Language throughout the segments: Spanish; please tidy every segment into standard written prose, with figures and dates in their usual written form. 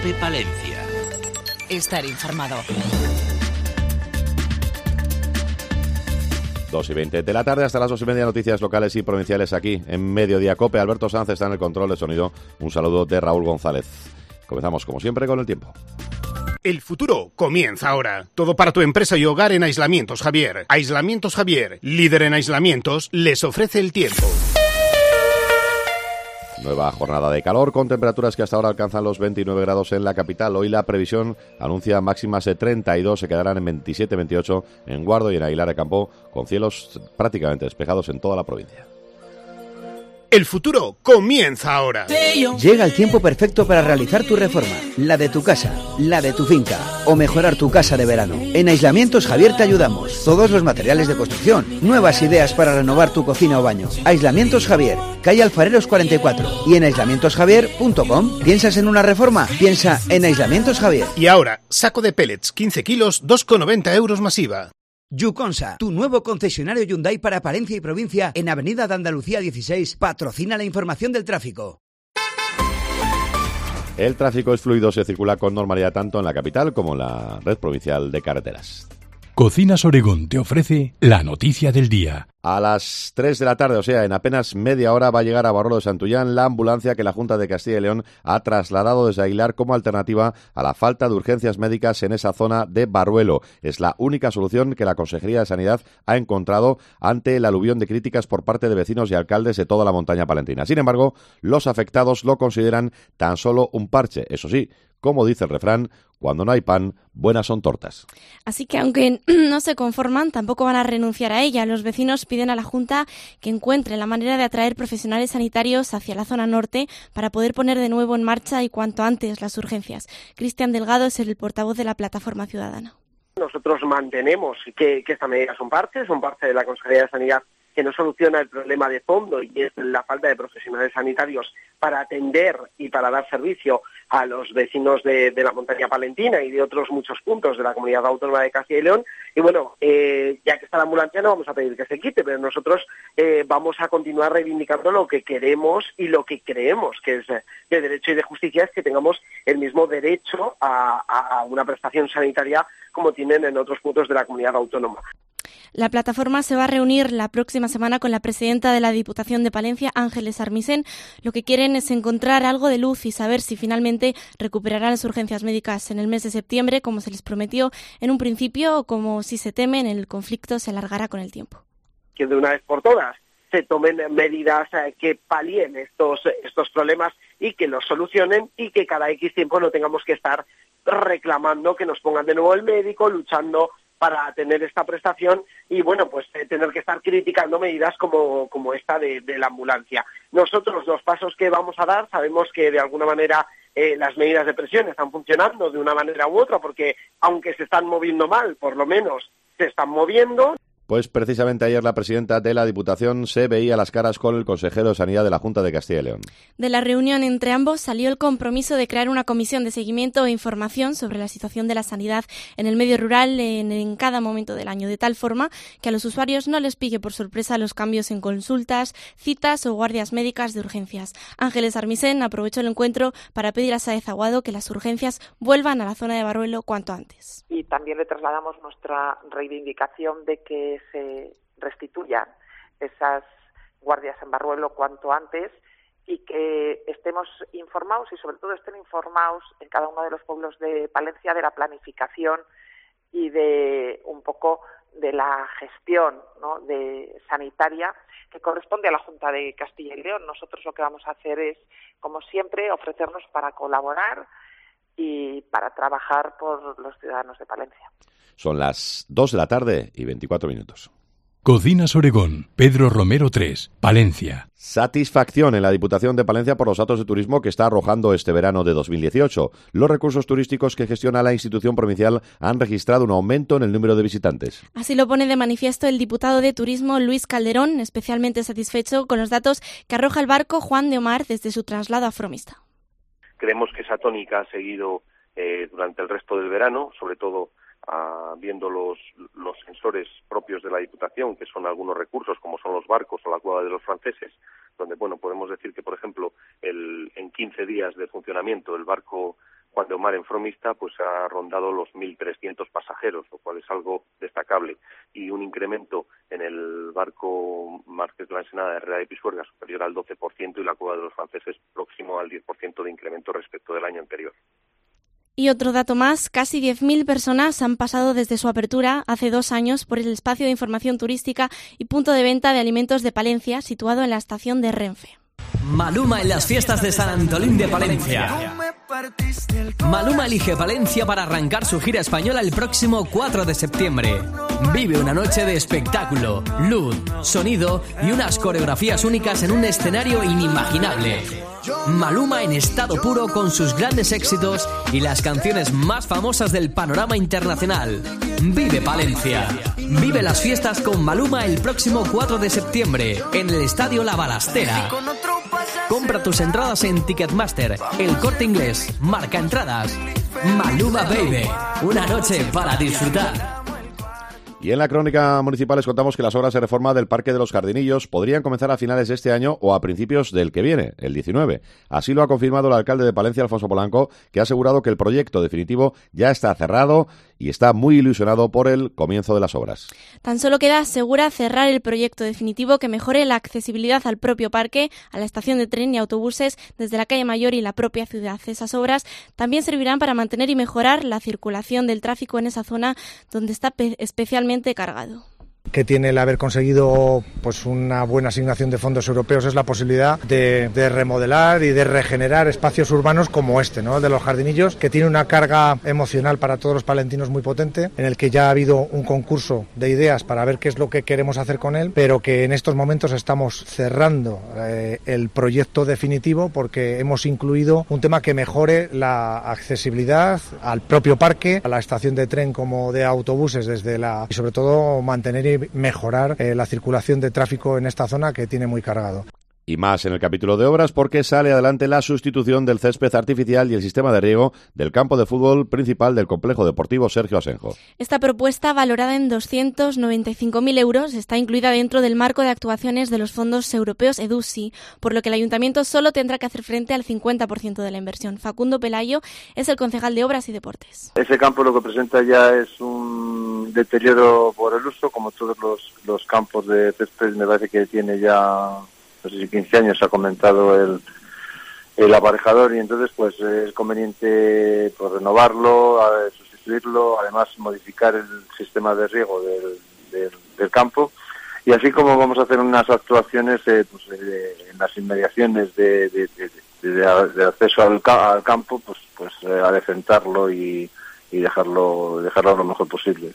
COPE Palencia. Estar informado. 2:20 de la tarde hasta las 2:30, noticias locales y provinciales aquí en Mediodía COPE. Alberto Sanz está en el control de sonido. Un saludo de Raúl González. Comenzamos, como siempre, con el tiempo. El futuro comienza ahora. Todo para tu empresa y hogar en Aislamientos Javier. Aislamientos Javier, líder en aislamientos, les ofrece el tiempo. Nueva jornada de calor con temperaturas que hasta ahora alcanzan los 29 grados en la capital. Hoy la previsión anuncia máximas de 32, se quedarán en 27-28 en Guardo y en Aguilar de Campo, con cielos prácticamente despejados en toda la provincia. El futuro comienza ahora. Llega el tiempo perfecto para realizar tu reforma, la de tu casa, la de tu finca o mejorar tu casa de verano. En Aislamientos Javier te ayudamos. Todos los materiales de construcción, nuevas ideas para renovar tu cocina o baño. Aislamientos Javier, calle Alfareros 44 y en aislamientosjavier.com. ¿Piensas en una reforma? Piensa en Aislamientos Javier. Y ahora, saco de pellets 15 kilos, 2,90 euros masiva. Yuconsa, tu nuevo concesionario Hyundai para Palencia y provincia en Avenida de Andalucía 16, patrocina la información del tráfico. El tráfico es fluido, se circula con normalidad tanto en la capital como en la red provincial de carreteras. Cocinas Oregón te ofrece la noticia del día. A las 3 de la tarde, o sea, en apenas media hora, va a llegar a Barruelo de Santullán la ambulancia que la Junta de Castilla y León ha trasladado desde Aguilar como alternativa a la falta de urgencias médicas en esa zona de Barruelo. Es la única solución que la Consejería de Sanidad ha encontrado ante el aluvión de críticas por parte de vecinos y alcaldes de toda la montaña palentina. Sin embargo, los afectados lo consideran tan solo un parche. Eso sí, como dice el refrán, cuando no hay pan, buenas son tortas. Así que aunque no se conforman, tampoco van a renunciar a ella. Los vecinos piden a la Junta que encuentre la manera de atraer profesionales sanitarios hacia la zona norte para poder poner de nuevo en marcha y cuanto antes las urgencias. Cristian Delgado es el portavoz de la Plataforma Ciudadana. Nosotros mantenemos que estas medidas son parte de la Consejería de Sanidad, que no soluciona el problema de fondo y es la falta de profesionales sanitarios para atender y para dar servicio a los vecinos de la montaña palentina y de otros muchos puntos de la Comunidad Autónoma de Castilla y León. Y bueno, ya que está la ambulancia no vamos a pedir que se quite, pero nosotros vamos a continuar reivindicando lo que queremos y lo que creemos que es de derecho y de justicia, es que tengamos el mismo derecho a una prestación sanitaria como tienen en otros puntos de la Comunidad Autónoma. La plataforma se va a reunir la próxima semana con la presidenta de la Diputación de Palencia, Ángeles Armisen. Lo que quieren es encontrar algo de luz y saber si finalmente recuperarán las urgencias médicas en el mes de septiembre, como se les prometió en un principio, o como, si se temen, el conflicto se alargará con el tiempo. Que de una vez por todas se tomen medidas que palien estos problemas y que los solucionen, y que cada X tiempo no tengamos que estar reclamando que nos pongan de nuevo el médico, luchando para tener esta prestación y, bueno, pues tener que estar criticando medidas como esta de la ambulancia. Nosotros, los pasos que vamos a dar, sabemos que de alguna manera las medidas de presión están funcionando de una manera u otra, porque aunque se están moviendo mal, por lo menos se están moviendo. Pues precisamente ayer la presidenta de la Diputación se veía las caras con el consejero de Sanidad de la Junta de Castilla y León. De la reunión entre ambos salió el compromiso de crear una comisión de seguimiento e información sobre la situación de la sanidad en el medio rural en cada momento del año, de tal forma que a los usuarios no les pille por sorpresa los cambios en consultas, citas o guardias médicas de urgencias. Ángeles Armisen aprovechó el encuentro para pedir a Sáez Aguado que las urgencias vuelvan a la zona de Barruelo cuanto antes. Y también le trasladamos nuestra reivindicación de que se restituyan esas guardias en Barruelo cuanto antes y que estemos informados y sobre todo estén informados en cada uno de los pueblos de Palencia de la planificación y de un poco de la gestión, ¿no?, de sanitaria que corresponde a la Junta de Castilla y León. Nosotros lo que vamos a hacer es, como siempre, ofrecernos para colaborar y para trabajar por los ciudadanos de Palencia. Son las 2 de la tarde y 24 minutos. Cocinas Oregón, Pedro Romero 3, Palencia. Satisfacción en la Diputación de Palencia por los datos de turismo que está arrojando este verano de 2018. Los recursos turísticos que gestiona la institución provincial han registrado un aumento en el número de visitantes. Así lo pone de manifiesto el diputado de Turismo Luis Calderón, especialmente satisfecho con los datos que arroja el barco Juan de Omar desde su traslado a Fromista. Creemos que esa tónica ha seguido durante el resto del verano, sobre todo viendo los sensores propios de la Diputación, que son algunos recursos como son los barcos o la cueva de los franceses, donde, bueno, podemos decir que, por ejemplo, en 15 días de funcionamiento el barco cuando Mare Fromista pues ha rondado los 1.300 pasajeros, lo cual es algo destacable, y un incremento en el barco Marqués de la Ensenada de Herrera de Pisuerga superior al 12% y la Cueva de los Franceses próximo al 10% de incremento respecto del año anterior. Y otro dato más, casi 10.000 personas han pasado desde su apertura hace 2 años por el espacio de información turística y punto de venta de alimentos de Palencia, situado en la estación de Renfe. Maluma en las fiestas de San Antolín de Palencia. Maluma elige Palencia para arrancar su gira española el próximo 4 de septiembre. Vive una noche de espectáculo, luz, sonido y unas coreografías únicas en un escenario inimaginable. Maluma en estado puro con sus grandes éxitos y las canciones más famosas del panorama internacional. Vive Palencia. Vive las fiestas con Maluma el próximo 4 de septiembre en el Estadio La Balastera. Compra tus entradas en Ticketmaster, El Corte Inglés, Marca Entradas. Maluma Baby, una noche para disfrutar. Y en la crónica municipal les contamos que las obras de reforma del Parque de los Jardinillos podrían comenzar a finales de este año o a principios del que viene, el 19. Así lo ha confirmado el alcalde de Palencia, Alfonso Polanco, que ha asegurado que el proyecto definitivo ya está cerrado y está muy ilusionado por el comienzo de las obras. Tan solo queda, asegura, cerrar el proyecto definitivo que mejore la accesibilidad al propio parque, a la estación de tren y autobuses desde la calle Mayor y la propia ciudad. Esas obras también servirán para mantener y mejorar la circulación del tráfico en esa zona donde está especialmente cargado. Que tiene el haber conseguido pues una buena asignación de fondos europeos es la posibilidad de remodelar y de regenerar espacios urbanos como este, ¿no? De los Jardinillos, que tiene una carga emocional para todos los palentinos muy potente, en el que ya ha habido un concurso de ideas para ver qué es lo que queremos hacer con él, pero que en estos momentos estamos cerrando el proyecto definitivo porque hemos incluido un tema que mejore la accesibilidad al propio parque, a la estación de tren como de autobuses y sobre todo mantener y mejorar la circulación de tráfico en esta zona que tiene muy cargado. Y más en el capítulo de obras porque sale adelante la sustitución del césped artificial y el sistema de riego del campo de fútbol principal del complejo deportivo Sergio Asenjo. Esta propuesta, valorada en 295.000 euros, está incluida dentro del marco de actuaciones de los fondos europeos EDUSI, por lo que el ayuntamiento solo tendrá que hacer frente al 50% de la inversión. Facundo Pelayo es el concejal de Obras y Deportes. Ese campo lo que presenta ya es un deterioro por el uso, como todos los campos de césped. Me parece que tiene ya, no sé si 15 años ha comentado el aparejador, y entonces pues es conveniente pues renovarlo, sustituirlo, además modificar el sistema de riego del campo, y así como vamos a hacer unas actuaciones en las inmediaciones de acceso al campo, pues adecentarlo y dejarlo lo mejor posible.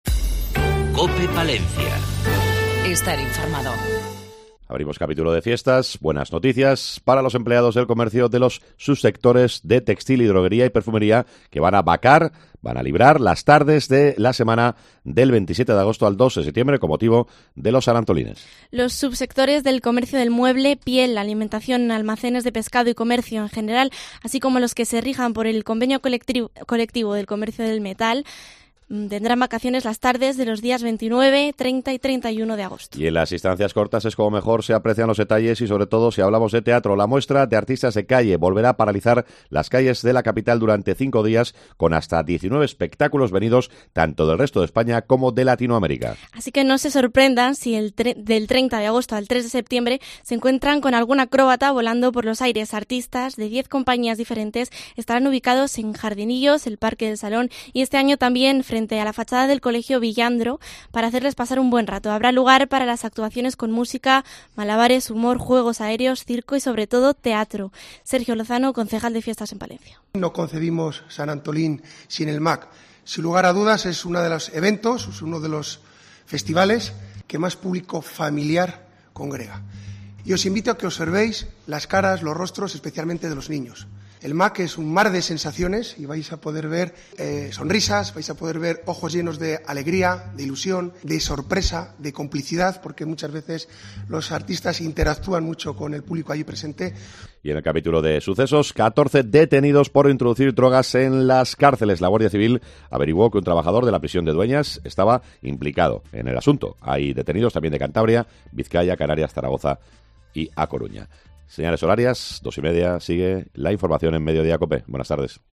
COPE Palencia. Estar informado. Abrimos capítulo de fiestas. Buenas noticias para los empleados del comercio de los subsectores de textil, droguería y perfumería que van a librar las tardes de la semana del 27 de agosto al 2 de septiembre con motivo de los San Antolines. Los subsectores del comercio del mueble, piel, alimentación, almacenes de pescado y comercio en general, así como los que se rijan por el convenio colectivo del comercio del metal, tendrán vacaciones las tardes de los días 29, 30 y 31 de agosto. Y en las instancias cortas es como mejor se aprecian los detalles y sobre todo si hablamos de teatro. La muestra de artistas de calle volverá a paralizar las calles de la capital durante 5 días con hasta 19 espectáculos venidos tanto del resto de España como de Latinoamérica. Así que no se sorprendan si del 30 de agosto al 3 de septiembre se encuentran con algún acróbata volando por los aires. Artistas de 10 compañías diferentes estarán ubicados en Jardinillos, el Parque del Salón y este año también frente a la fachada del Colegio Villandro para hacerles pasar un buen rato. Habrá lugar para las actuaciones con música, malabares, humor, juegos aéreos, circo y sobre todo teatro. Sergio Lozano, concejal de Fiestas en Palencia. No concebimos San Antolín sin el MAC. Sin lugar a dudas es uno de los eventos, es uno de los festivales que más público familiar congrega. Y os invito a que observéis las caras, los rostros, especialmente de los niños. El MAC es un mar de sensaciones y vais a poder ver sonrisas, vais a poder ver ojos llenos de alegría, de ilusión, de sorpresa, de complicidad, porque muchas veces los artistas interactúan mucho con el público allí presente. Y en el capítulo de sucesos, 14 detenidos por introducir drogas en las cárceles. La Guardia Civil averiguó que un trabajador de la prisión de Dueñas estaba implicado en el asunto. Hay detenidos también de Cantabria, Vizcaya, Canarias, Zaragoza y A Coruña. Señales horarias, 2:30, sigue la información en Mediodía COPE. Buenas tardes.